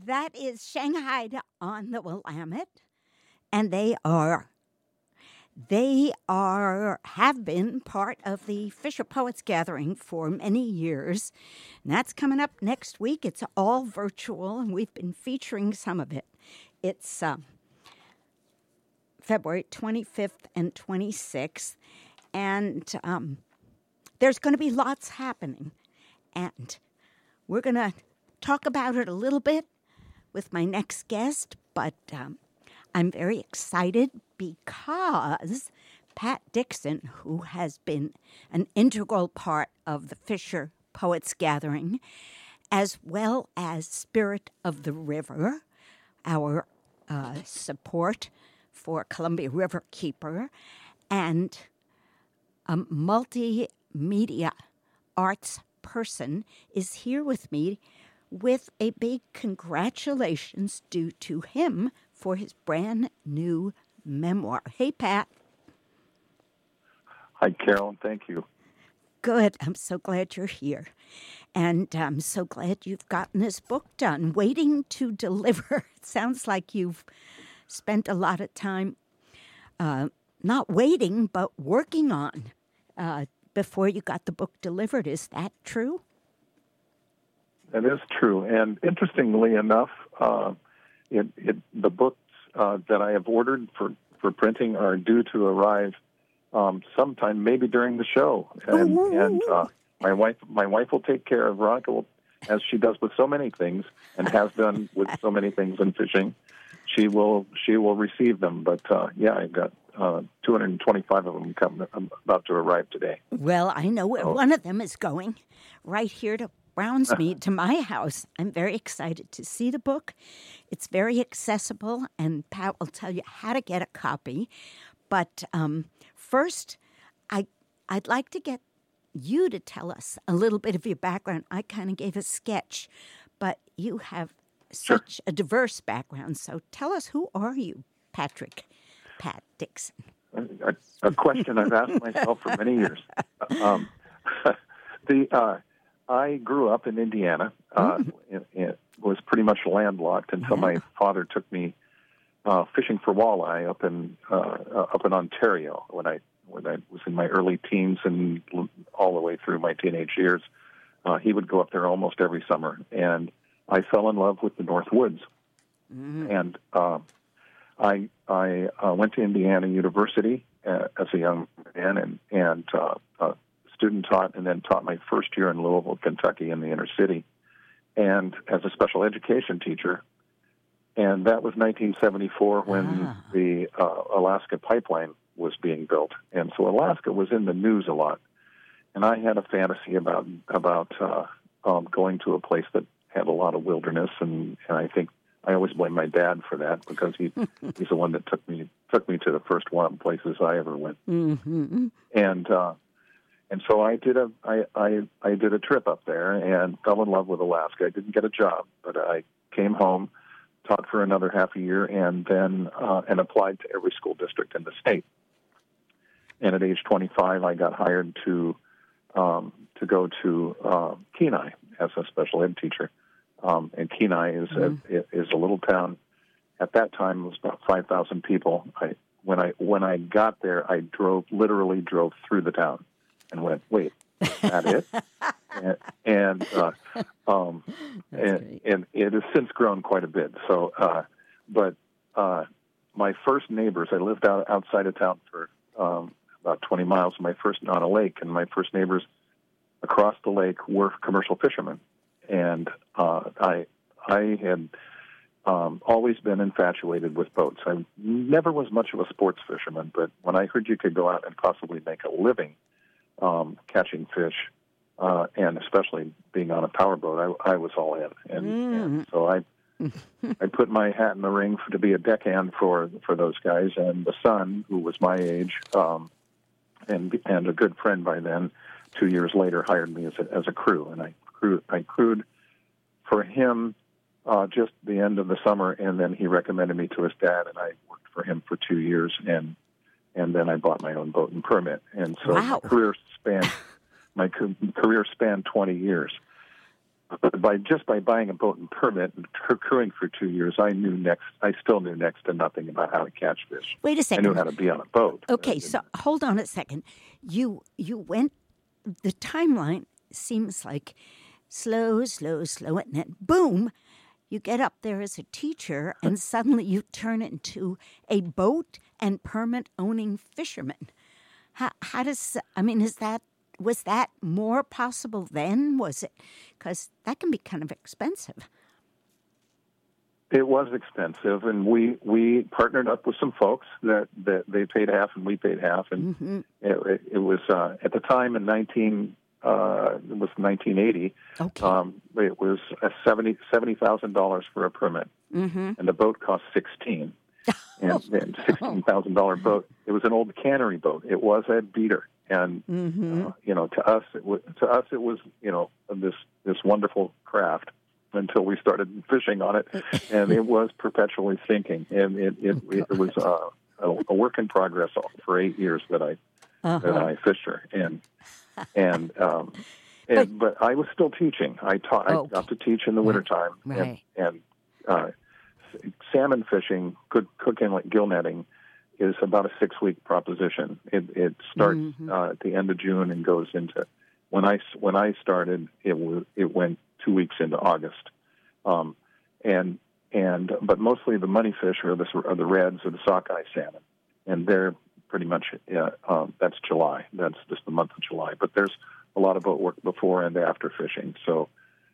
That is Shanghai on the Willamette, and they have been part of the Fisher Poets Gathering for many years. And that's coming up next week. It's all virtual, and we've been featuring some of it. It's February 25th and 26th, and there's going to be lots happening. And we're going to talk about it a little bit with my next guest, but I'm very excited because Pat Dixon, who has been an integral part of the Fisher Poets Gathering, as well as Spirit of the River, our support for Columbia River Keeper, and a multimedia arts person, is here with me with a big congratulations due to him for his brand new memoir. Hey, Pat. Hi, Carolyn. Thank you. Good. I'm so glad you're here. And I'm so glad you've gotten this book done, waiting to deliver. It sounds like you've spent a lot of time not waiting, but working on before you got the book delivered. Is that true? That is true. And interestingly enough, the books that I have ordered for printing are due to arrive sometime, maybe during the show. And my wife will take care of Veronica, as she does with so many things, and has done with so many things in fishing. She will receive them. But I've got 225 of them about to arrive today. Well, I know where one of them is going, right here to Brownsmead, to my house. I'm very excited to see the book. It's very accessible, and Pat will tell you how to get a copy. But first, I'd like to get you to tell us a little bit of your background. I kind of gave a sketch, but you have such a diverse background. So tell us, who are you, Pat Dixon? A question I've asked myself for many years. I grew up in Indiana. It was pretty much landlocked until my father took me fishing for walleye up in Ontario when I was in my early teens and all the way through my teenage years. He would go up there almost every summer, and I fell in love with the North Woods. And I went to Indiana University as a young man and student taught, and then taught my first year in Louisville, Kentucky, in the inner city, and as a special education teacher. And that was 1974 when the Alaska pipeline was being built, and so Alaska was in the news a lot. And I had a fantasy about going to a place that had a lot of wilderness, and I think I always blame my dad for that, because he's the one that took me to the first wild places I ever went. And so I did a trip up there and fell in love with Alaska. I didn't get a job, but I came home, taught for another half a year, and then and applied to every school district in the state. And at age 25, I got hired to go to Kenai as a special ed teacher. And Kenai is a little town. At that time, it was about 5,000 people. When I got there, I literally drove through the town and went, wait, is that it? and it has since grown quite a bit. So, but my first neighbors, I lived outside of town for about 20 miles on a lake, and my first neighbors across the lake were commercial fishermen. And I had always been infatuated with boats. I never was much of a sports fisherman, but when I heard you could go out and possibly make a living catching fish, and especially being on a powerboat, I was all in. And so I put my hat in the ring to be a deckhand for those guys. And the son, who was my age, and a good friend by then, 2 years later hired me as a crew, and I crewed for him just the end of the summer, and then he recommended me to his dad, and I worked for him for 2 years, and then I bought my own boat and permit, and so my career spanned 20 years. by buying a boat and permit and crewing for 2 years, I still knew next to nothing about how to catch fish. Wait a I second. knew how to be on a boat. Okay, so hold on a second. You went. The timeline seems like slow, and then boom, you get up there as a teacher, and suddenly you turn into a boat and permit owning fisherman. How does, I mean, was that more possible then? Was it? Because that can be kind of expensive. It was expensive, and we partnered up with some folks that they paid half and we paid half, and it was at the time in 1980. Okay. It was $70,000 for a permit, and the boat cost $16,000. And $16,000 boat. It was an old cannery boat. It was a beater, and to us it was this wonderful craft until we started fishing on it, and it was perpetually sinking. And it was a work in progress for 8 years that I fished her, but I was still teaching. I got to teach in the wintertime, right. and salmon fishing, Cook Inlet gill netting, is about a 6-week proposition. It starts at the end of June and goes into when I started. It went 2 weeks into August, but mostly the money fish are the reds or the sockeye salmon, and they're pretty much that's July. That's just the month of July. But there's a lot of boat work before and after fishing. So,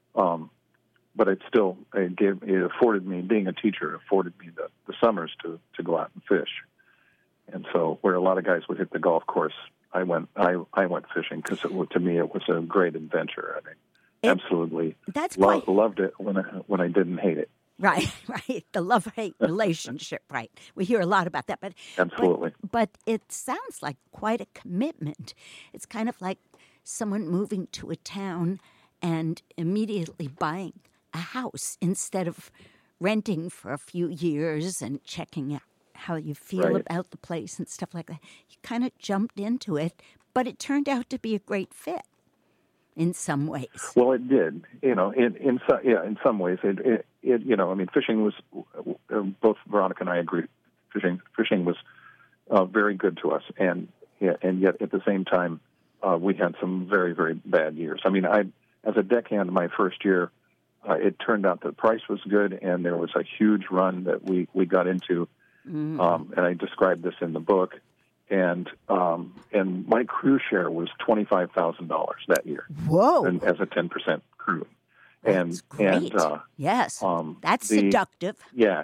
but it afforded me, being a teacher, afforded me the summers to go out and fish. And so, where a lot of guys would hit the golf course, I went fishing because to me it was a great adventure. I mean, absolutely loved it when I didn't hate it. Right. The love-hate relationship, right. We hear a lot about that. But absolutely. But it sounds like quite a commitment. It's kind of like someone moving to a town and immediately buying a house instead of renting for a few years and checking out how you feel about the place and stuff like that. You kind of jumped into it, but it turned out to be a great fit in some ways. Well, it did. In some ways, it I mean, fishing was both Veronica and I agree. Fishing was very good to us, and yet at the same time, we had some very, very bad years. I mean, as a deckhand, my first year, it turned out the price was good, and there was a huge run that we got into, and I described this in the book. And my crew share was $25,000 that year. Whoa! And as a 10% crew. That's great. Yes, that's seductive. Yeah,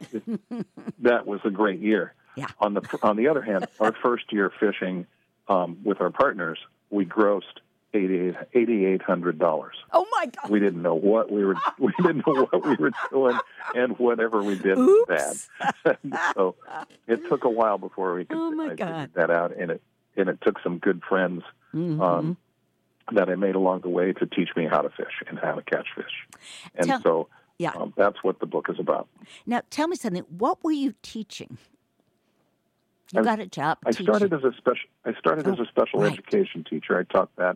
that was a great year. Yeah. On the other hand, our first year fishing with our partners, we grossed $8,800. Oh my God! We didn't know what we were doing, and whatever we did was bad. So it took a while before we could figure that out, and it took some good friends that I made along the way to teach me how to fish and how to catch fish. And that's what the book is about. Now, tell me something. What were you teaching? You got a job teaching. I started as a special education teacher. I taught that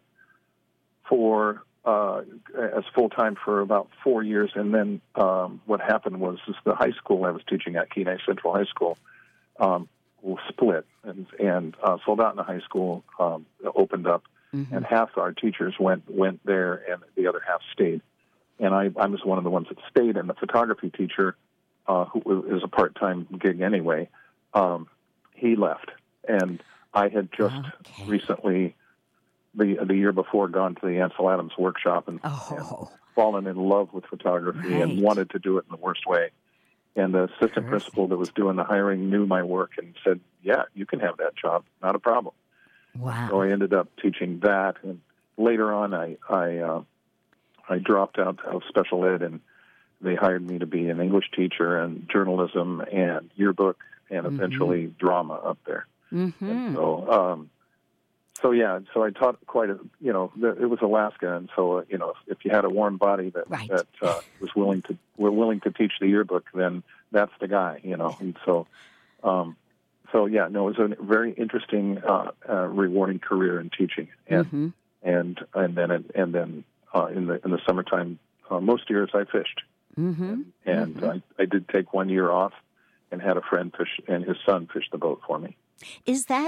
as full-time for about 4 years, and then what happened was the high school I was teaching at, Kenai Central High School, split, and Soldotna High School opened up, and half our teachers went there, and the other half stayed. And I was one of the ones that stayed, and the photography teacher, who is a part-time gig anyway, he left. And I had just recently, the year before, gone to the Ansel Adams workshop and fallen in love with photography and wanted to do it in the worst way. And the assistant principal that was doing the hiring knew my work and said, yeah, you can have that job, not a problem. Wow. So I ended up teaching that. And later on, I dropped out of special ed, and they hired me to be an English teacher and journalism and yearbook and eventually drama up there. And so I taught quite a, it was Alaska, and so, if you had a warm body that was willing to teach the yearbook, then that's the guy, And so, it was a very interesting, rewarding career in teaching, and then in the summertime. Most years I fished, and I did take 1 year off, and had a friend fish, and his son fished the boat for me. Is that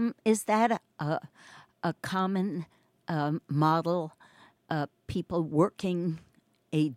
a common model? People working a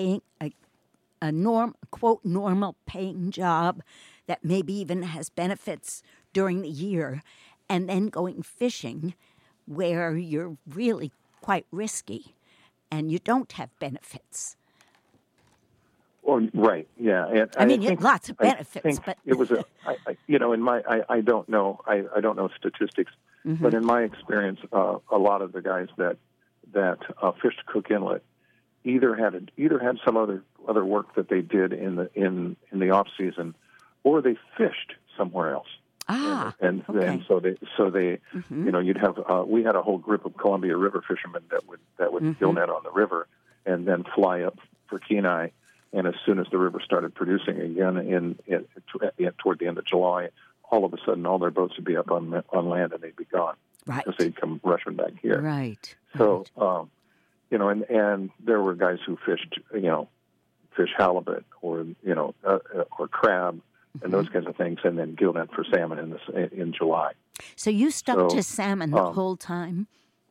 quote normal paying job that maybe even has benefits during the year, and then going fishing where you're really quite risky and you don't have benefits. Well, right, yeah. And I mean, lots of benefits, but it was I don't know. I don't know statistics, but in my experience, a lot of the guys that fished Cook Inlet either had some other work that they did in the off season, or they fished somewhere else. And so they you'd have we had a whole group of Columbia River fishermen that would gill net on the river and then fly up for Kenai. And as soon as the river started producing again toward the end of July, all of a sudden all their boats would be up on land and they'd be gone. Right. Because they'd come rushing back here. Right. So, and there were guys who fished halibut or crab and those kinds of things, and then gill net for salmon in July. So you stuck to salmon the whole time?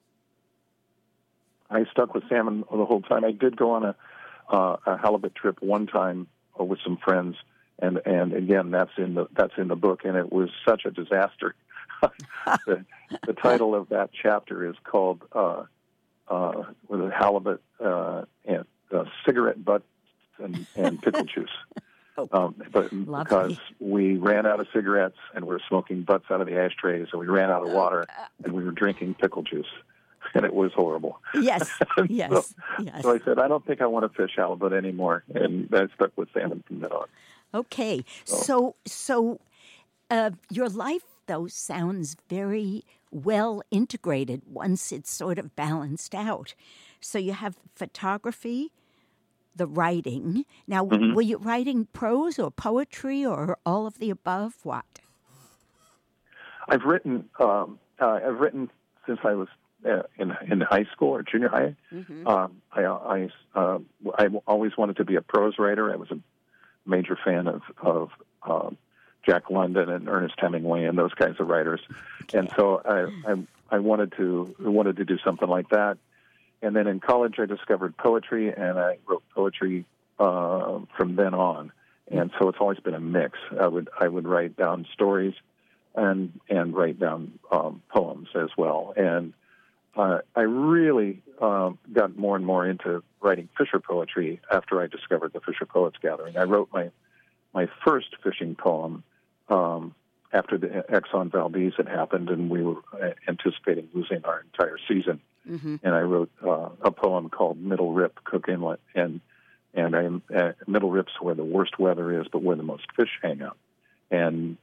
I stuck with salmon the whole time. I did go on a halibut trip one time with some friends, and again that's in the book, and it was such a disaster. the title of that chapter is called with a halibut and cigarette butts and pickle juice. But because we ran out of cigarettes and we were smoking butts out of the ashtrays, and we ran out of water and we were drinking pickle juice, and it was horrible. Yes, yes. So I said, I don't think I want to fish halibut anymore, and I stuck with salmon from then on. Okay, so your life, though, sounds very well integrated once it's sort of balanced out. So you have photography, the writing. Now, were you writing prose or poetry or all of the above? What? I've written since I was in high school or junior high. I always wanted to be a prose writer. I was a major fan of Jack London and Ernest Hemingway and those kinds of writers, and so I wanted to do something like that. And then in college, I discovered poetry, and I wrote poetry from then on. And so it's always been a mix. I would write down stories and write down poems as well. And I really got more and more into writing Fisher poetry after I discovered the Fisher Poets Gathering. I wrote my first fishing poem after the Exxon Valdez had happened, and we were anticipating losing our entire season. And I wrote a poem called Middle Rip, Cook Inlet, and Middle Rip's where the worst weather is, but where the most fish hang out. And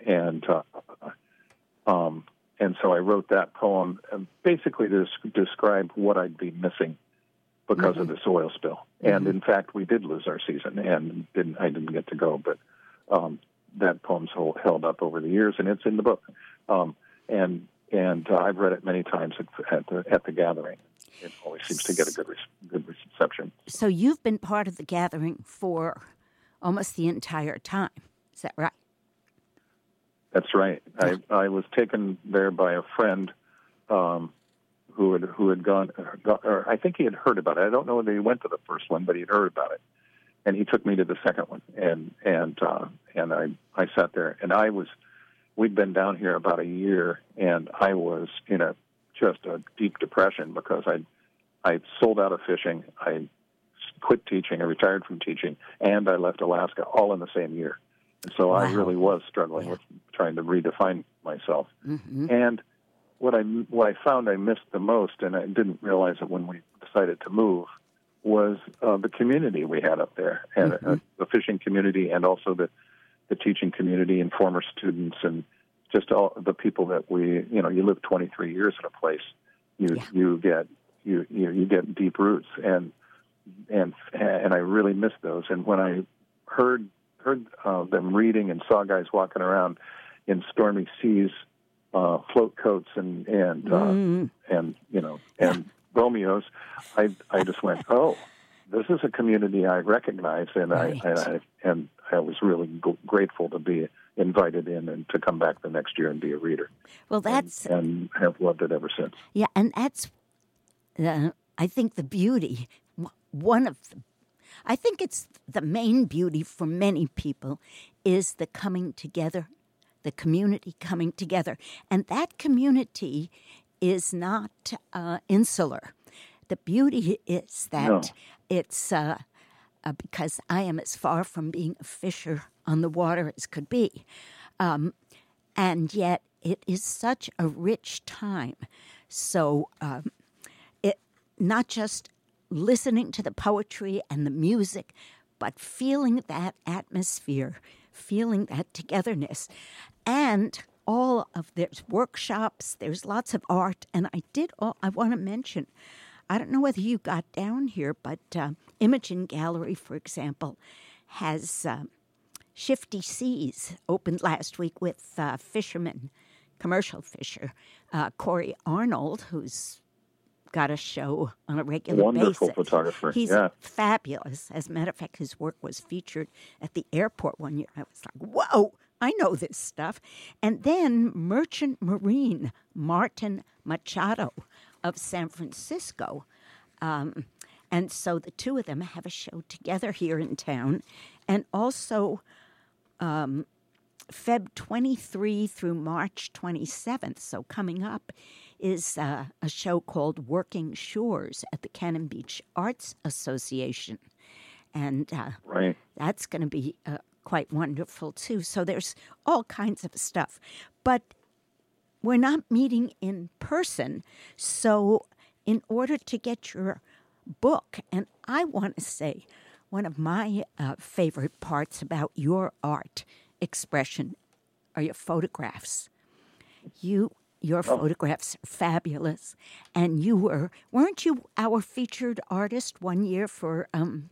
so I wrote that poem basically to describe what I'd be missing because of this oil spill. And in fact, we did lose our season, and I didn't get to go, but that poem's held up over the years, and it's in the book. And I've read it many times at the gathering. It always seems to get a good reception. So you've been part of the gathering for almost the entire time. Is that right? That's right. I was taken there by a friend who had gone, or I think he had heard about it. I don't know whether he went to the first one, but he had heard about it, and he took me to the second one. And I sat there, and we'd been down here about a year, and I was in just a deep depression because I sold out of fishing, I quit teaching, I retired from teaching, and I left Alaska all in the same year. And so I really was struggling with trying to redefine myself. And what I found I missed the most, and I didn't realize it when we decided to move, was the community we had up there, and the fishing community, and also the teaching community and former students, and just all the people that you live 23 years in a place, you get deep roots, and I really missed those. And when I heard them reading and saw guys walking around in stormy seas, float coats and Romeos, I just went, oh, this is a community I recognize, and Right. I was really grateful to be invited in and to come back the next year and be a reader. Well, that's and have loved it ever since. yeah, and that's I think the beauty. One of the, I think it's the main beauty for many people is the coming together, the community coming together, and that community is not insular. The beauty is that it's because I am as far from being a fisher on the water as could be, and yet it is such a rich time. So it not just listening to the poetry and the music, but feeling that atmosphere, feeling that togetherness, and all of there's workshops, there's lots of art, and I want to mention, I don't know whether you got down here, but Imogen Gallery, for example, has Shifty Seas opened last week with fisherman, commercial fisher, Corey Arnold, who's got a show on a regular Wonderful basis. photographer. He's fabulous. As a matter of fact, his work was featured at the airport one year. I was like, whoa, I know this stuff. And then Merchant Marine, Martin Machado of San Francisco. And so the two of them have a show together here in town. And also Feb 23 through March 27th, so coming up, is a show called Working Shores at the Cannon Beach Arts Association. And that's going to be quite wonderful, too. So there's all kinds of stuff. But we're not meeting in person, so in order to get your book, and I want to say one of my favorite parts about your art expression are your photographs. Your photographs are fabulous, and weren't you our featured artist one year for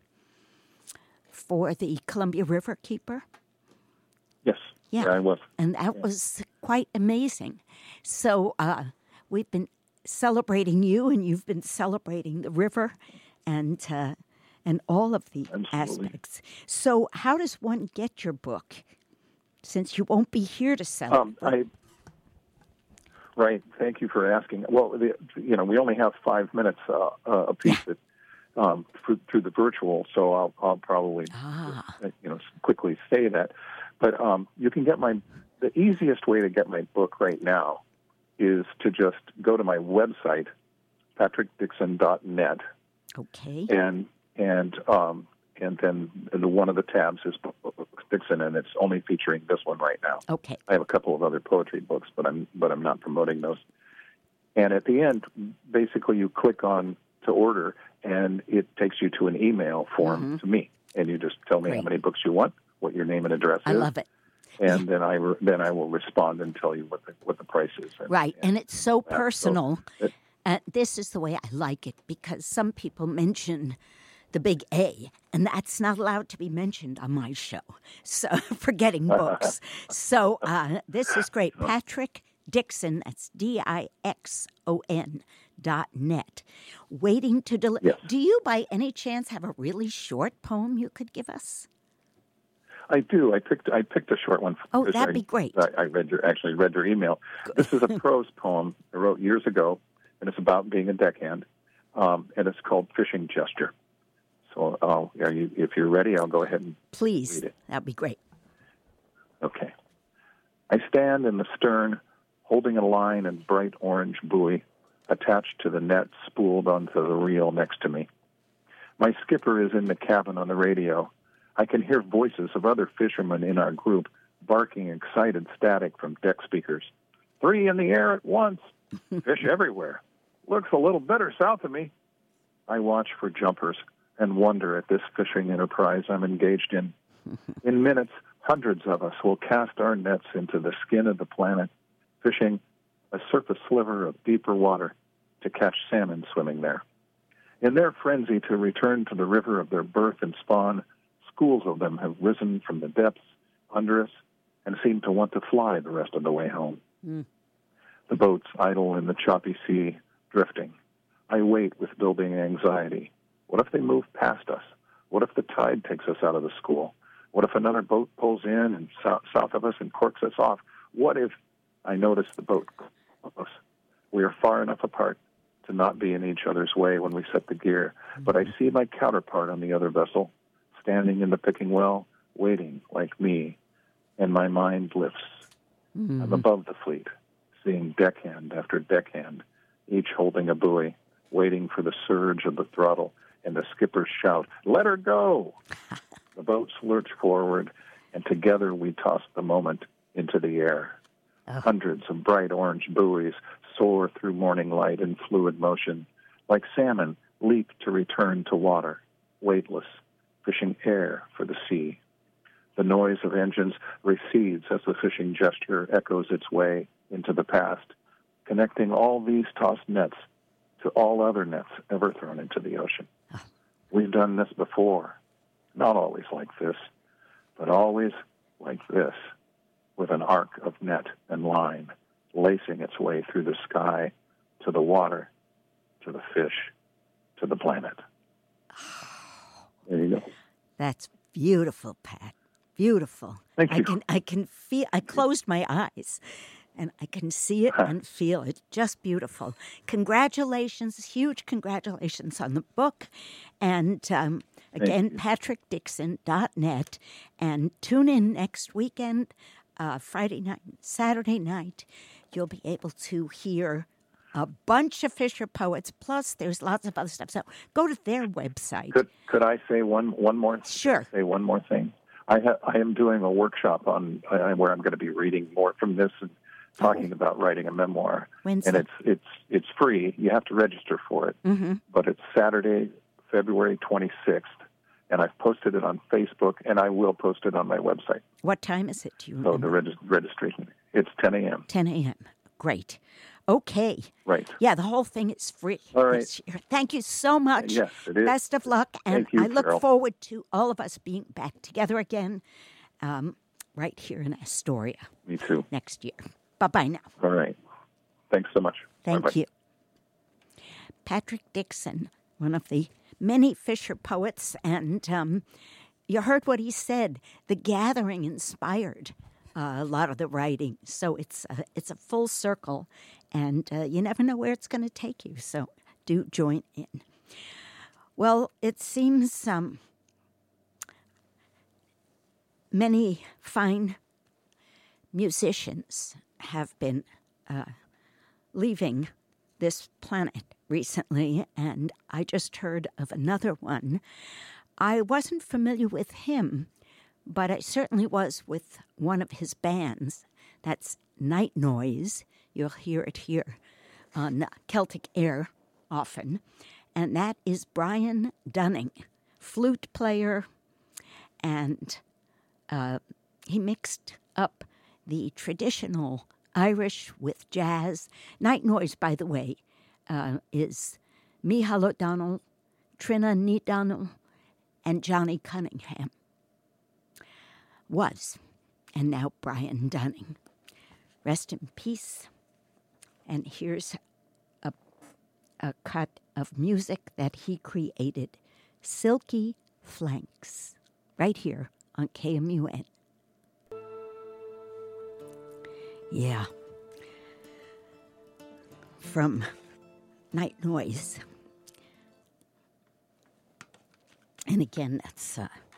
the Columbia River Keeper? Yes, yeah, I was, and that was quite amazing. So we've been celebrating you, and you've been celebrating the river, and all of the aspects. So, how does one get your book? Since you won't be here to celebrate. Right. Thank you for asking. Well, we only have 5 minutes a piece through the virtual, so I'll probably quickly say that. But you can get the easiest way to get my book right now is to just go to my website, patrickdixon.net. Okay. And then one of the tabs is Dixon, and it's only featuring this one right now. Okay. I have a couple of other poetry books, but I'm not promoting those. And at the end, basically, you click on to order, and it takes you to an email form to me, and you just tell me how many books you want, what your name and address is. I love it. And then I will respond and tell you what the price is. And it's so personal. This is the way I like it, because some people mention the big A, and that's not allowed to be mentioned on my show. So, forgetting books. So, this is great. Patrick Dixon, that's DIXON.net. Waiting to deliver. Yes. Do you, by any chance, have a really short poem you could give us? I do. I picked a short one. Oh, that'd be great. I read your email. This is a prose poem I wrote years ago, and it's about being a deckhand, and it's called Fishing Gesture. So, if you're ready, I'll go ahead and please. Read it. That'd be great. Okay. I stand in the stern, holding a line and bright orange buoy attached to the net spooled onto the reel next to me. My skipper is in the cabin on the radio. I can hear voices of other fishermen in our group barking excited static from deck speakers. 3 in the air at once. Fish everywhere. Looks a little better south of me. I watch for jumpers and wonder at this fishing enterprise I'm engaged in. In minutes, hundreds of us will cast our nets into the skin of the planet, fishing a surface sliver of deeper water to catch salmon swimming there. In their frenzy to return to the river of their birth and spawn, schools of them have risen from the depths under us and seem to want to fly the rest of the way home. The boats idle in the choppy sea, drifting. I wait with building anxiety. What if they move past us? What if the tide takes us out of the school? What if another boat pulls in and south of us and corks us off? What if I notice the boat close? We are far enough apart to not be in each other's way when we set the gear. But I see my counterpart on the other vessel, standing in the picking well, waiting like me, and my mind lifts. I'm above the fleet, seeing deckhand after deckhand, each holding a buoy, waiting for the surge of the throttle and the skipper's shout, "Let her go!" The boats lurch forward, and together we toss the moment into the air. Hundreds of bright orange buoys soar through morning light in fluid motion, like salmon leap to return to water, weightless, fishing air for the sea. The noise of engines recedes as the fishing gesture echoes its way into the past, connecting all these tossed nets to all other nets ever thrown into the ocean. We've done this before, not always like this, but always like this, with an arc of net and line, lacing its way through the sky, to the water, to the fish, to the planet. There you go. That's beautiful, Pat. Beautiful. Thank you. I can feel. I closed my eyes, and I can see it and feel it. Just beautiful. Congratulations, huge congratulations on the book, and again, patrickdixon.net, and tune in next weekend, Friday night, Saturday night. You'll be able to hear a bunch of Fisher poets. Plus, there's lots of other stuff. So go to their website. Could I say one more? Sure. Say one more thing. I am doing a workshop on where I'm going to be reading more from this and talking about writing a memoir. When's and that? it's free. You have to register for it. Mm-hmm. But it's Saturday, February 26th, and I've posted it on Facebook, and I will post it on my website. What time is it? Do you So remember? the registration, it's 10 a.m. 10 a.m. Great. Okay. Right. Yeah, the whole thing is free All right. this year. Thank you so much. Yes, it is. Best of luck. And Thank you, I look Carol. forward to all of us being back together again right here in Astoria Me too. next year. Bye-bye now. All right. Thanks so much. Thank Bye-bye. you. Patrick Dixon, one of the many Fisher poets, and you heard what he said. The Gathering inspired a lot of the writing, so it's a full circle, and you never know where it's going to take you. So do join in. Well, it seems many fine musicians have been leaving this planet recently, and I just heard of another one. I wasn't familiar with him, but I certainly was with one of his bands. That's Night Noise. You'll hear it here on Celtic Air often. And that is Brian Dunning, flute player, and he mixed up the traditional Irish with jazz. Night Noise, by the way, is Micheál O'Donnell, Trina Needonnell, and Johnny Cunningham. Was, and now Brian Dunning. Rest in peace. And here's a cut of music that he created, Silky Flanks, right here on KMUN. Yeah. From Night Noise. And again, that's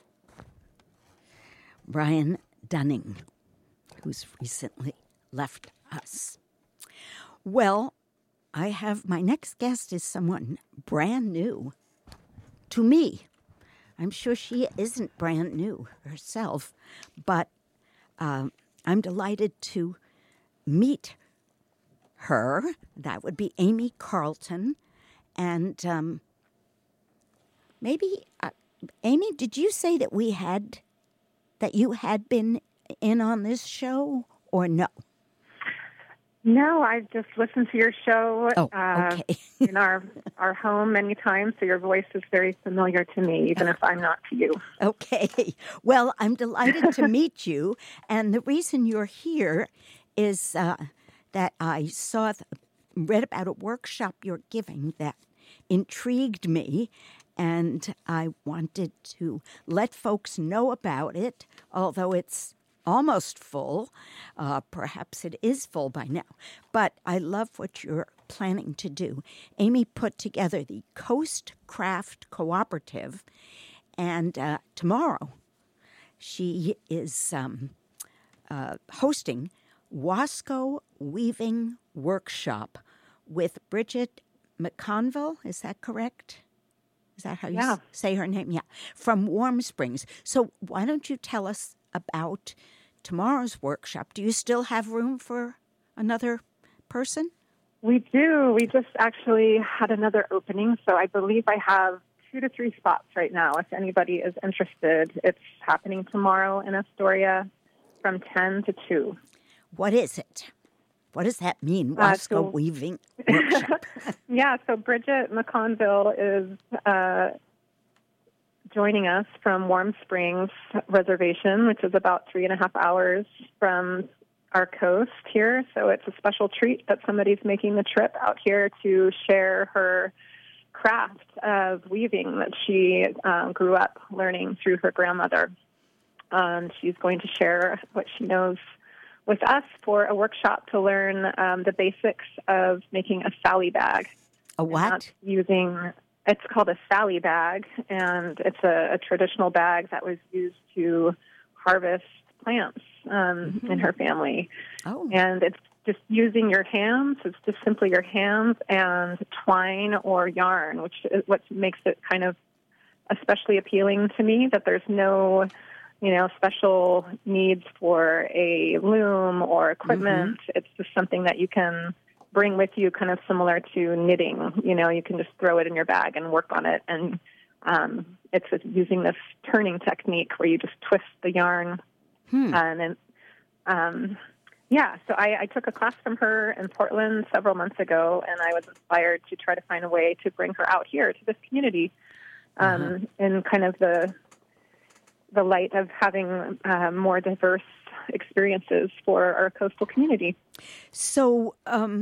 Brian Dunning, who's recently left us. Well, I have my next guest is someone brand new to me. I'm sure she isn't brand new herself, but I'm delighted to meet her. That would be Amy Carlton. And maybe, Amy, did you say that you had been in on this show or no? No, I've just listened to your show okay. in our home many times, so your voice is very familiar to me, even if I'm not to you. Okay. Well, I'm delighted to meet you, and the reason you're here is that I read about a workshop you're giving that intrigued me, and I wanted to let folks know about it, although it's almost full. Perhaps it is full by now. But I love what you're planning to do. Amy put together the Coast Craft Cooperative, and tomorrow she is hosting Wasco Weaving Workshop with Bridget McConville. Is that correct? Is that how you say her name? Yeah, from Warm Springs. So why don't you tell us about tomorrow's workshop? Do you still have room for another person? We do. We just actually had another opening, so I believe I have 2 to 3 spots right now. If anybody is interested, it's happening tomorrow in Astoria from 10 to 2. What is it? What does that mean, Wasco Weaving Workshop? Yeah, so Bridget McConville is joining us from Warm Springs Reservation, which is about 3.5 hours from our coast here. So it's a special treat that somebody's making the trip out here to share her craft of weaving that she grew up learning through her grandmother. She's going to share what she knows with us for a workshop to learn the basics of making a Sally bag. A what? It's called a Sally bag, and it's a traditional bag that was used to harvest plants in her family. Oh. And it's just using your hands. It's just simply your hands and twine or yarn, which is what makes it kind of especially appealing to me, that there's no special needs for a loom or equipment. Mm-hmm. It's just something that you can bring with you, kind of similar to knitting. You can just throw it in your bag and work on it. And it's using this turning technique where you just twist the yarn. And then, so I took a class from her in Portland several months ago, and I was inspired to try to find a way to bring her out here to this community in kind of the light of having more diverse experiences for our coastal community. So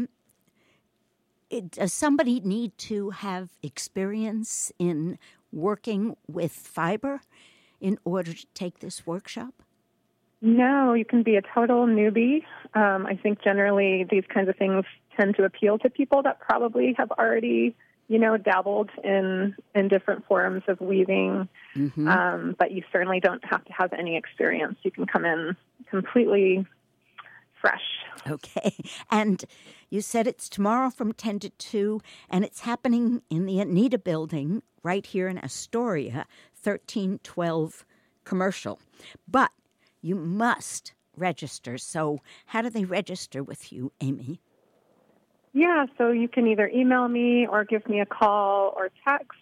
does somebody need to have experience in working with fiber in order to take this workshop? No, you can be a total newbie. I think generally these kinds of things tend to appeal to people that probably have already dabbled in different forms of weaving, but you certainly don't have to have any experience. You can come in completely fresh. Okay. And you said it's tomorrow from 10 to 2, and it's happening in the Anita Building right here in Astoria, 1312 Commercial. But you must register. So how do they register with you, Amy? Yeah, so you can either email me or give me a call or text.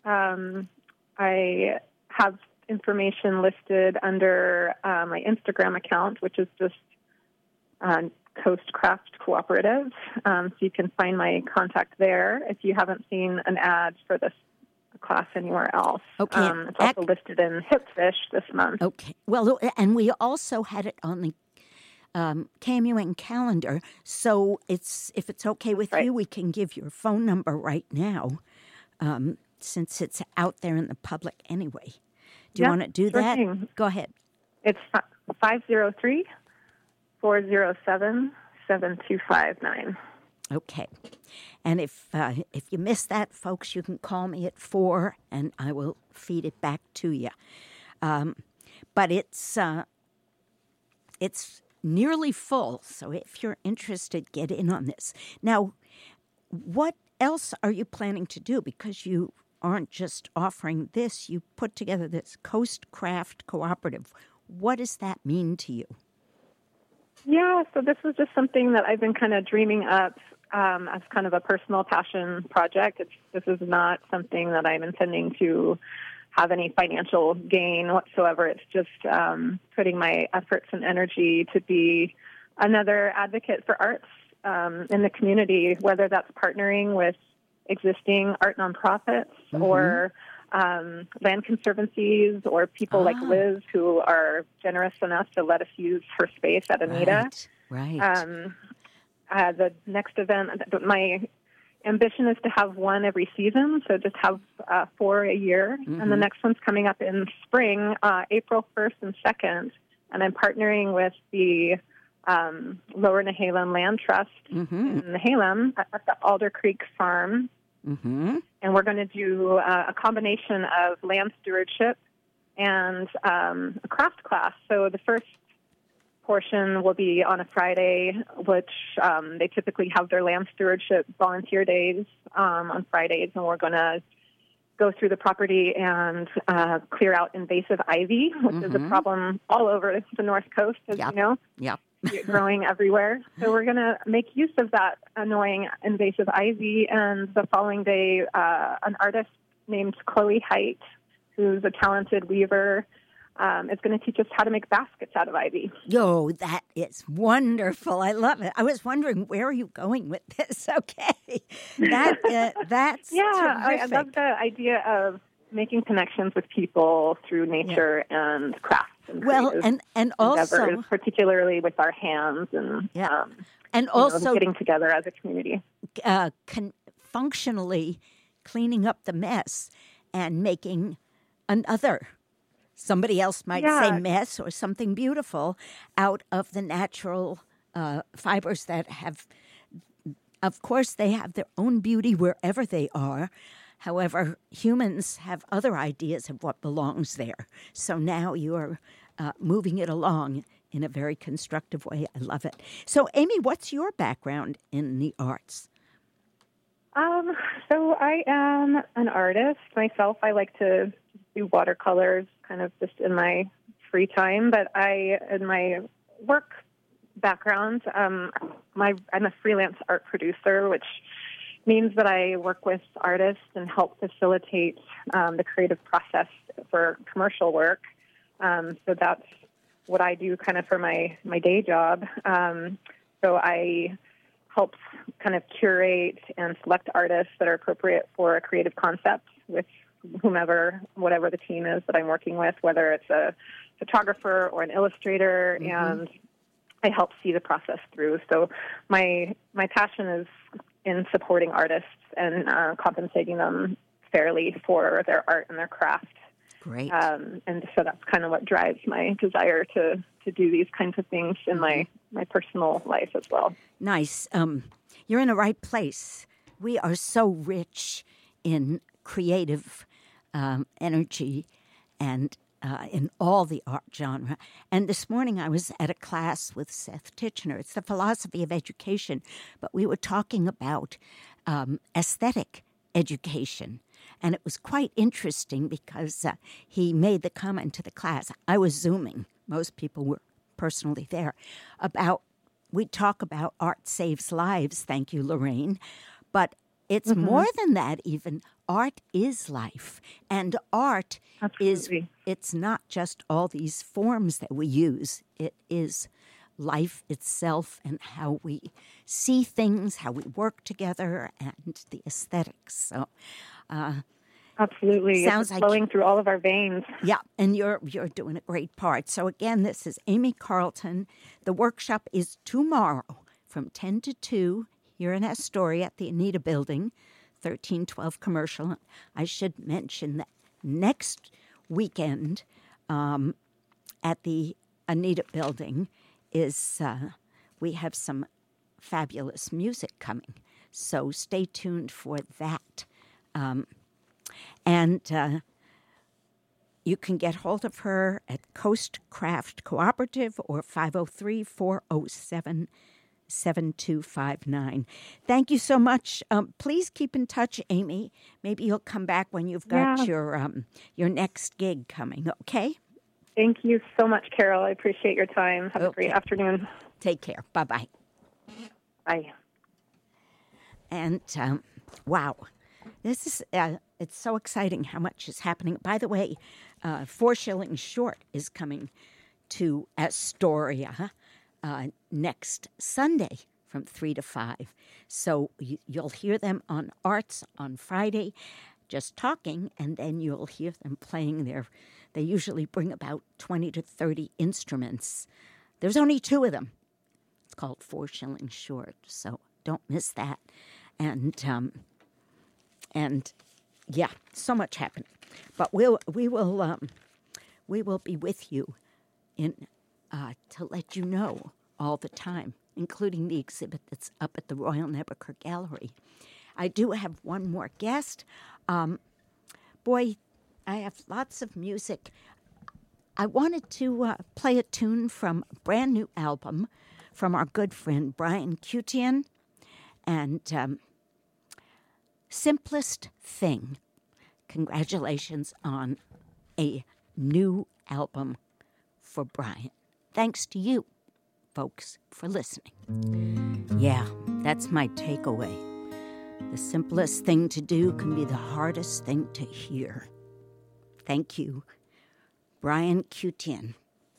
I have information listed under my Instagram account, which is just Coast Craft Cooperative. So you can find my contact there if you haven't seen an ad for this class anywhere else. Okay. It's also listed in Hipfish this month. Okay. Well, and we also had it on the KMUN calendar, so if it's okay with you, we can give your phone number right now, since it's out there in the public anyway. Do you want to do that? Thing. Go ahead. It's 503-407-7259. Okay. And if you miss that, folks, you can call me at 4, and I will feed it back to you. But it's nearly full, so if you're interested, get in on this. Now, what else are you planning to do? Because you aren't just offering this, you put together this Coast Craft Cooperative. What does that mean to you? Yeah, so this is just something that I've been kind of dreaming up as kind of a personal passion project. This is not something that I'm intending to have any financial gain whatsoever. It's just putting my efforts and energy to be another advocate for arts in the community, whether that's partnering with existing art nonprofits or land conservancies or people like Liz who are generous enough to let us use her space at Anita. Right. The next event, my ambition is to have one every season, so just have 4 a year. Mm-hmm. And the next one's coming up in spring, April 1st and 2nd. And I'm partnering with the Lower Nehalem Land Trust in Nehalem at the Alder Creek Farm. Mm-hmm. And we're going to do a combination of land stewardship and a craft class. So the first portion will be on a Friday, which they typically have their land stewardship volunteer days on Fridays, and we're going to go through the property and clear out invasive ivy, which is a problem all over the North Coast, as you know. Yep. Growing everywhere. So we're going to make use of that annoying invasive ivy, and the following day, an artist named Chloe Height, who's a talented weaver, is going to teach us how to make baskets out of ivy. Yo, that is wonderful. I love it. I was wondering, where are you going with this? Okay. That's I love the idea of making connections with people through nature and craft. And also, particularly with our hands and also getting together as a community. Functionally cleaning up the mess and making another, somebody else might say mess or something beautiful, out of the natural fibers that have, of course, they have their own beauty wherever they are. However, humans have other ideas of what belongs there. So now you're moving it along in a very constructive way. I love it. So, Amy, what's your background in the arts? So I am an artist myself. I like to do watercolors kind of just in my free time. But in my work background, I'm a freelance art producer, which means that I work with artists and help facilitate the creative process for commercial work. So that's what I do kind of for my day job. So I help kind of curate and select artists that are appropriate for a creative concept with whatever the team is that I'm working with, whether it's a photographer or an illustrator, and I help see the process through. So my passion is in supporting artists and compensating them fairly for their art and their craft. Great. And so that's kind of what drives my desire to do these kinds of things in my personal life as well. Nice. You're in the right place. We are so rich in creative energy and in all the art genre. And this morning I was at a class with Seth Tichenor. It's the philosophy of education, but we were talking about aesthetic education. And it was quite interesting because he made the comment to the class. I was Zooming. Most people were personally there. We talk about art saves lives. Thank you, Lorraine. But it's more than that even. Art is life. And art it's not just all these forms that we use. It is life itself and how we see things, how we work together, and the aesthetics. So, absolutely, sounds it's flowing through all of our veins. Yeah, and you're doing a great part. So again, this is Amy Carlton. The workshop is tomorrow from 10 to 2 here in Astoria at the Anita Building, 1312 Commercial. I should mention that next weekend at the Anita Building is we have some fabulous music coming. So stay tuned for that. And you can get hold of her at Coast Craft Cooperative or 503-407-7259. Thank you so much. Please keep in touch, Amy. Maybe you'll come back when you've got your next gig coming, okay? Thank you so much, Carol. I appreciate your time. Have a great afternoon. Take care. Bye-bye. Bye. And, wow, this is, it's so exciting how much is happening. By the way, 4 Shillings Short is coming to Astoria next Sunday from 3 to 5. So you'll hear them on Arts on Friday, just talking, and then you'll hear them playing they usually bring about 20 to 30 instruments. There's only 2 of them. It's called 4 Shillings Short, so don't miss that. and yeah, so much happening. But we will be with you to let you know all the time, including the exhibit that's up at the Royal Nebuchadnezzar Gallery. I do have one more guest. Boy, I have lots of music. I wanted to play a tune from a brand new album from our good friend Brian Cutian, and Simplest Thing. Congratulations on a new album for Brian. Thanks to you, folks, for listening. Yeah, that's my takeaway. The simplest thing to do can be the hardest thing to hear. Thank you, Brian Cutian.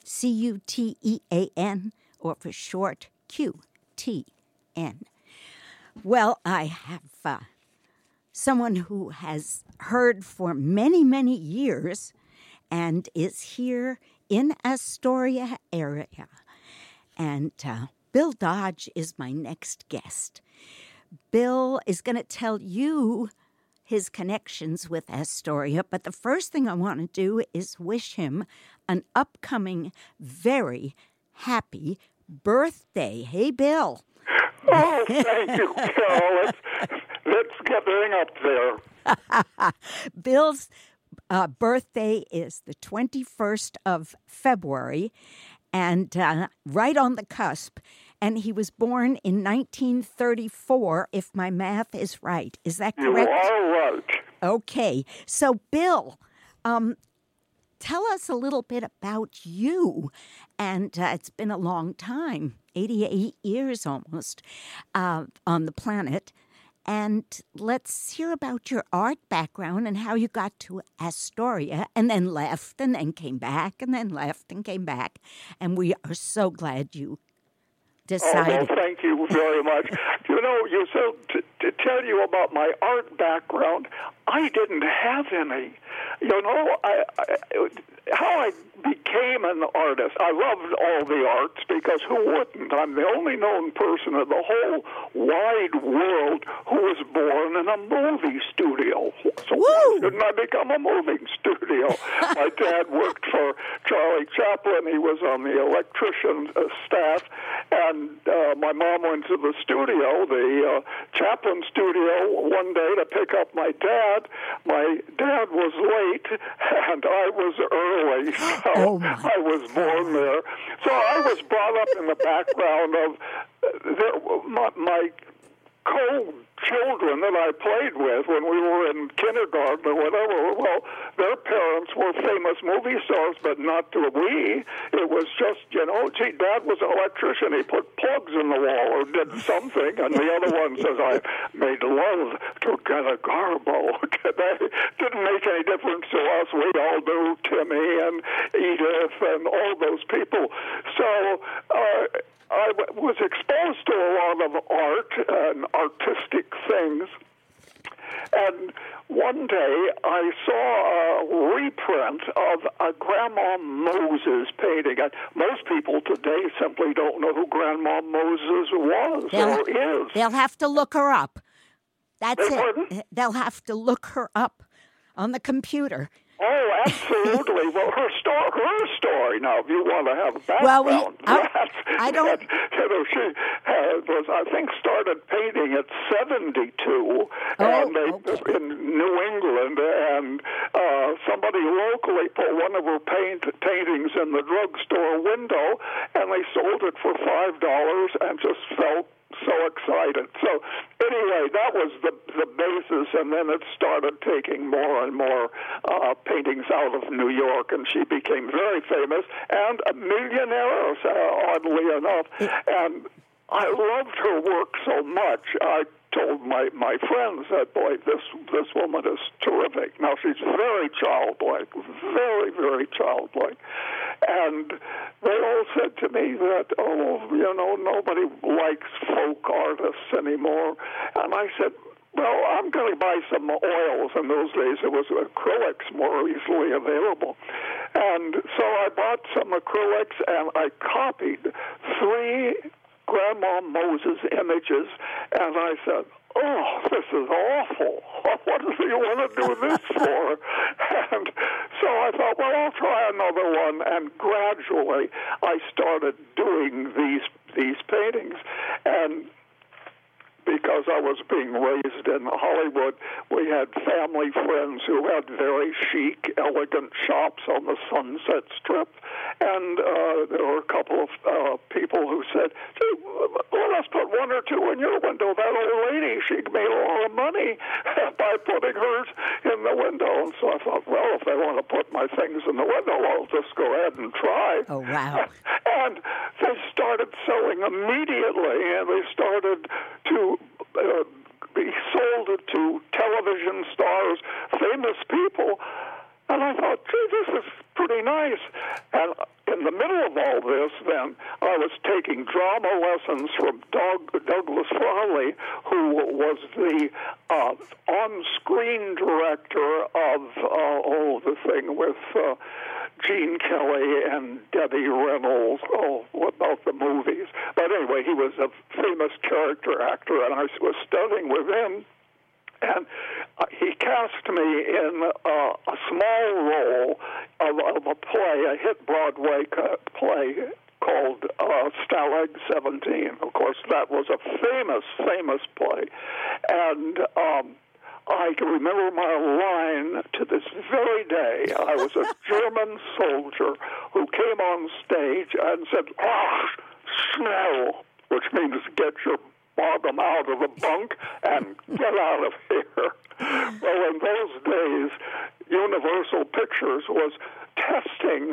Cutean, or for short, QTN. Well, I have someone who has heard for many, many years and is here in Astoria area. And Bill Dodge is my next guest. Bill is going to tell you his connections with Astoria, but the first thing I want to do is wish him an upcoming very happy birthday. Hey, Bill. Oh, thank you, Carol. Let's get up there. Bill's birthday is the 21st of February, and right on the cusp. And he was born in 1934, if my math is right. Is that correct? You are right. Okay. So, Bill, tell us a little bit about you. And it's been a long time, 88 years almost, on the planet. And let's hear about your art background and how you got to Astoria and then left and then came back and then left and came back. And we are so glad you decided. Oh, well, thank you very much. You said to tell you about my art background. I didn't have any. How I became an artist. I loved all the arts because who wouldn't? I'm the only known person in the whole wide world who was born in a movie studio. So why didn't I become a movie studio? My dad worked for Charlie Chaplin. He was on the electrician staff. And my mom went to the studio, the Chaplin studio, one day to pick up my dad. My dad was late, and I was early. So I was born there. So I was brought up in the background of my co-children that I played with when we were in kindergarten or whatever. Well, their parents were famous movie stars, but not to we. It was just, gee, Dad was an electrician. He put plugs in the wall or did something. And the other one says, I made love to Greta Garbo. That didn't make any difference to us. We all knew Timmy and Edith and all those people. So I was exposed to a lot of art and artistic things. And one day I saw a reprint of a Grandma Moses painting. And most people today simply don't know who Grandma Moses was or is. They'll have to look her up. That's it. They'll have to look her up on the computer. Oh, absolutely. Well, her story. Now, if you want to have a background, I don't. She was, I think, started painting at 72, in New England, and somebody locally put one of her paintings in the drugstore window, and they sold it for $5, and just felt so excited. So anyway, that was the basis, and then it started taking more and more paintings out of New York, and she became very famous and a millionaire, oddly enough. And I loved her work so much. I told my friends that, boy, this woman is terrific. Now, she's very childlike, very, very childlike. And they all said to me that, nobody likes folk artists anymore. And I said, well, I'm going to buy some oils. In those days, it was acrylics more easily available. And so I bought some acrylics, and I copied 3 Grandma Moses images, and I said, oh, this is awful. What do you want to do this for? And so I thought, well, I'll try another one. And gradually I started doing these paintings. And because I was being raised in Hollywood, we had family friends who had very chic, elegant shops on the Sunset Strip. And there were a couple of people who said, let us put one or two in your window. That old lady, she made a lot of money by putting hers in the window. And so I thought, well, if they want to put my things in the window, I'll just go ahead and try. Oh, wow. And they started selling immediately, and they started to be sold to television stars, famous people. And I thought, gee, this is pretty nice. And in the middle of all this, then, I was taking drama lessons from Douglas Frawley, who was the on-screen director of the thing with Gene Kelly and Debbie Reynolds. Oh, what about the movies? But anyway, he was a famous character actor, and I was studying with him. And he cast me in a small role of a play, a hit Broadway play called Stalag 17. Of course, that was a famous play. And I can remember my line to this very day. I was a German soldier who came on stage and said, schnell, which means get your bottom out of the bunk and get out of here. Well, in those days, Universal Pictures was testing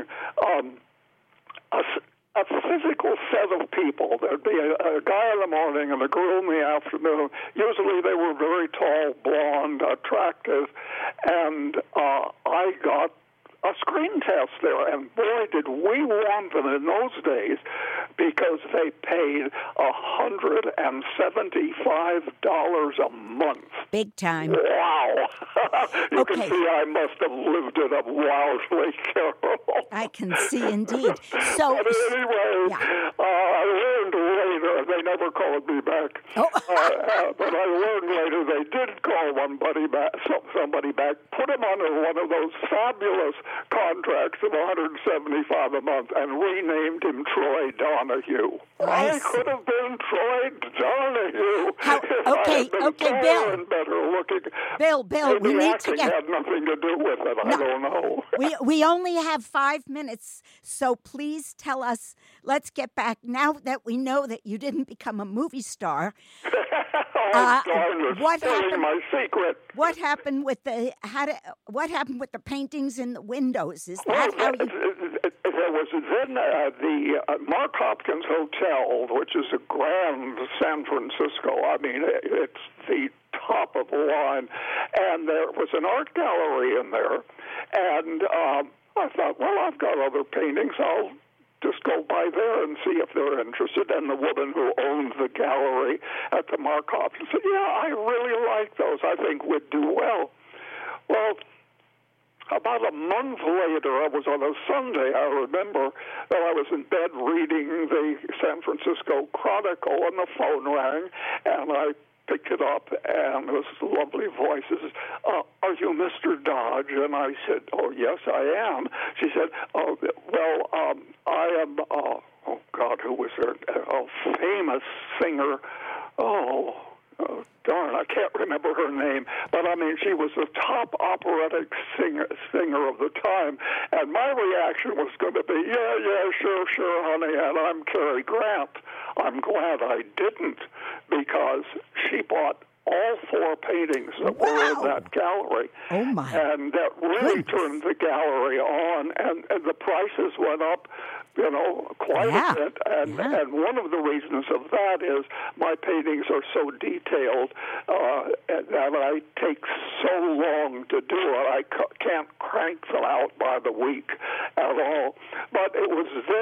a physical set of people. There'd be a guy in the morning and a girl in the afternoon. Usually they were very tall, blonde, attractive, and I got a screen test there, and boy, did we want them in those days, because they paid $175 a month. Big time. Wow. You can see I must have lived it up wildly, Carol. I can see, indeed. So, but anyway, yeah. I learned later, they never called me back. Oh. But I learned later they did call somebody back, put him under one of those fabulous contracts of $175 a month, and renamed him Troy Donahue. I could have been Troy Donahue if I had been taller Bill. and better looking. Bill, maybe we need acting to get... had nothing to do with it. I don't know. We only have 5 minutes, so please tell us. Let's get back now that we know that you didn't become a movie star. What happened? My secret. What happened with the paintings in the windows? Is that how you? There was then the Mark Hopkins Hotel, which is a grand San Francisco. I mean, it's the top of the line, and there was an art gallery in there, and I thought, well, I've got other paintings. I'll just go by there and see if they're interested. And the woman who owned the gallery at the Mark Hopkins said, yeah, I really like those. I think we'd do well. Well, about a month later, I was on a Sunday, I remember, that I was in bed reading the San Francisco Chronicle, and the phone rang, and I picked it up, and this lovely voice says, are you Mr. Dodge? And I said, oh, yes, I am. She said, oh, well, I am, oh, God, who was there? A famous singer. Oh, darn, I can't remember her name. But, I mean, she was the top operatic singer of the time. And my reaction was going to be, yeah, sure, honey, and I'm Cary Grant. I'm glad I didn't, because she bought all 4 paintings that were in that gallery. Oh, my. And that really turned the gallery on, and the prices went up, quite a bit. And one of the reasons of that is my paintings are so detailed that I take so long to do it. I can't crank them out by the week at all. But it was there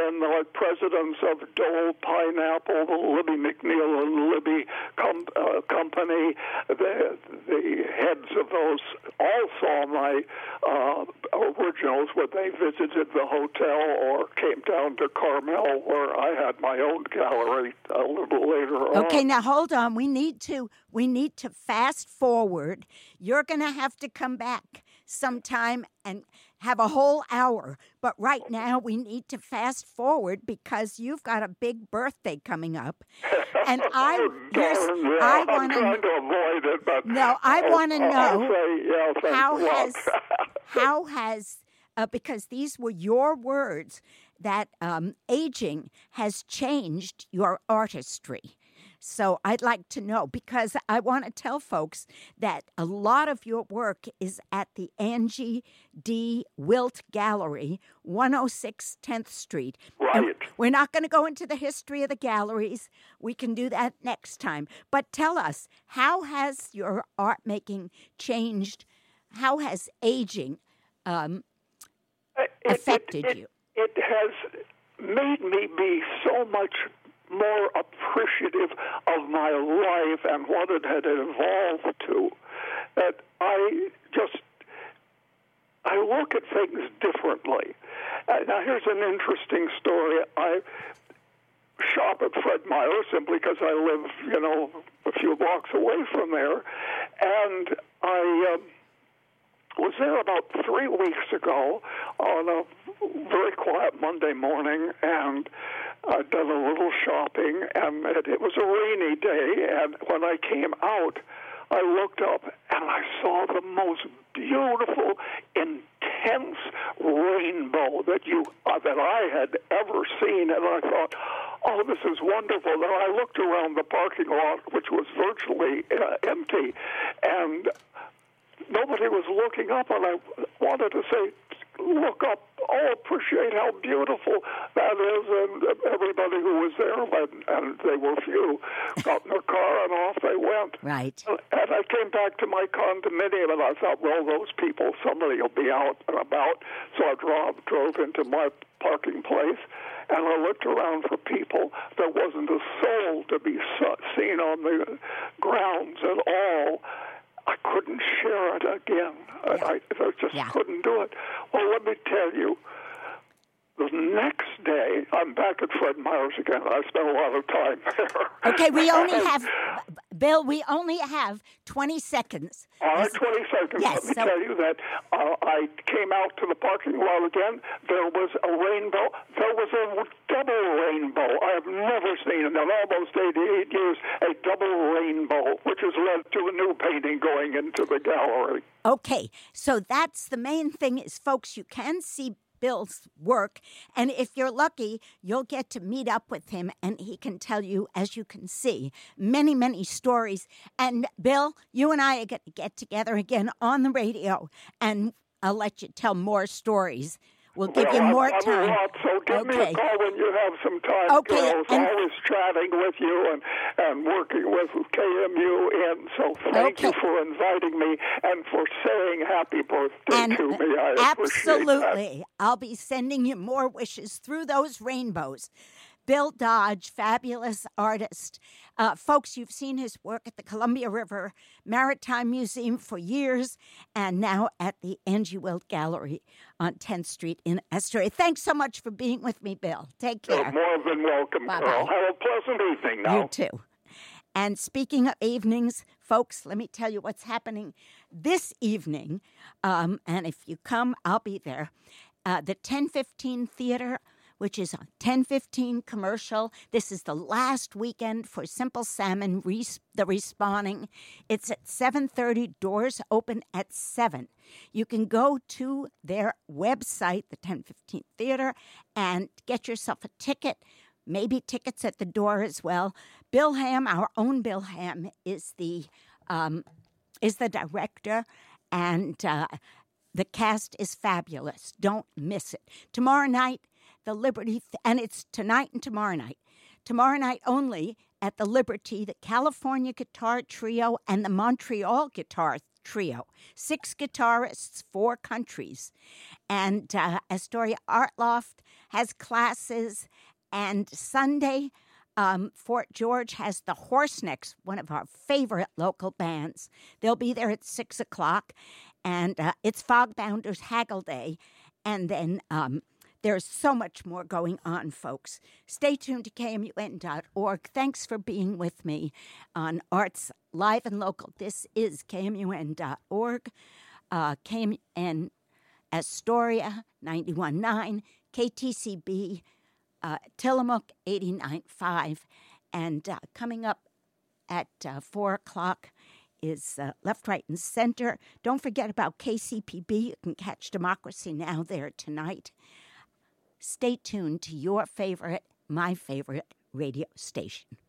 then the presidents of Dole Pineapple, the Libby McNeil and Libby Company, the heads of those all saw my originals when they visited the hotel or came down to Carmel, where I had my own gallery a little later on. Okay, now hold on. We need to fast forward. You're going to have to come back sometime and have a whole hour. But right now we need to fast forward because you've got a big birthday coming up. And I want to avoid it, but I want to know how has because these were your words that aging has changed your artistry. So I'd like to know, because I want to tell folks that a lot of your work is at the Angie D. Wilt Gallery, 106 10th Street. Right. And we're not going to go into the history of the galleries. We can do that next time. But tell us, how has your art making changed? How has aging affected you? It has made me be so much more appreciative of my life and what it had evolved to, that I look at things differently. Now, here's an interesting story. I shop at Fred Meyer simply because I live, a few blocks away from there, and I was there about 3 weeks ago on a very quiet Monday morning, and I'd done a little shopping, and it was a rainy day, and when I came out, I looked up, and I saw the most beautiful, intense rainbow that I had ever seen, and I thought, oh, this is wonderful. Then I looked around the parking lot, which was virtually empty, and nobody was looking up, and I wanted to say, look up, appreciate how beautiful that is, and everybody who was there, and they were few, got in their car and off they went. Right. And I came back to my condominium, and I thought, well, those people, somebody will be out and about, so I drove into my parking place, and I looked around for people. There wasn't a soul to be seen on the grounds at all. I couldn't share it again. Yeah. I just couldn't do it. Well, let me tell you, the next day, I'm back at Fred Meyer's again. I spent a lot of time there. Okay, we only have 20 seconds. All right, 20 seconds. Yes, Let me tell you that I came out to the parking lot again. There was a rainbow. There was a double rainbow. I have never seen in almost 88 years a double rainbow, which has led to a new painting going into the gallery. Okay, so that's the main thing is, folks, you can see Bill's work, and if you're lucky, you'll get to meet up with him, and he can tell you, as you can see, many, many stories. And Bill, you and I are going to get together again on the radio, and I'll let you tell more stories. We'll give you more time. So give me a call when you have some time. Okay. I was always chatting with you and working with KMU, and so thank you for inviting me and for saying happy birthday to me. I appreciate that. I'll be sending you more wishes through those rainbows. Bill Dodge, fabulous artist. Folks, you've seen his work at the Columbia River Maritime Museum for years, and now at the Angie Wilt Gallery on 10th Street in Astoria. Thanks so much for being with me, Bill. Take care. You're more than welcome, Carol. Have a pleasant evening now. You too. And speaking of evenings, folks, let me tell you what's happening this evening. And if you come, I'll be there. The 1015 Theater, which is on 1015 Commercial. This is the last weekend for Simple Salmon, the Respawning. It's at 7:30. Doors open at 7. You can go to their website, the 1015 Theater, and get yourself a ticket, maybe tickets at the door as well. Bill Ham, our own Bill Ham, is the director, and the cast is fabulous. Don't miss it. Tomorrow night, the Liberty, and it's tonight and tomorrow night. Tomorrow night only at the Liberty, the California Guitar Trio and the Montreal Guitar trio, 6 guitarists, 4 countries. And Astoria Art Loft has classes. And Sunday, Fort George has the Horsenecks, one of our favorite local bands. They'll be there at 6 o'clock. And it's Fogbounders Haggle Day. And then there's so much more going on, folks. Stay tuned to KMUN.org. Thanks for being with me on Arts Live and Local. This is KMUN.org, KMUN Astoria 91.9, KTCB Tillamook 89.5. And coming up at 4 o'clock is Left, Right, and Center. Don't forget about KCPB. You can catch Democracy Now! There tonight. Stay tuned to your favorite, my favorite radio station.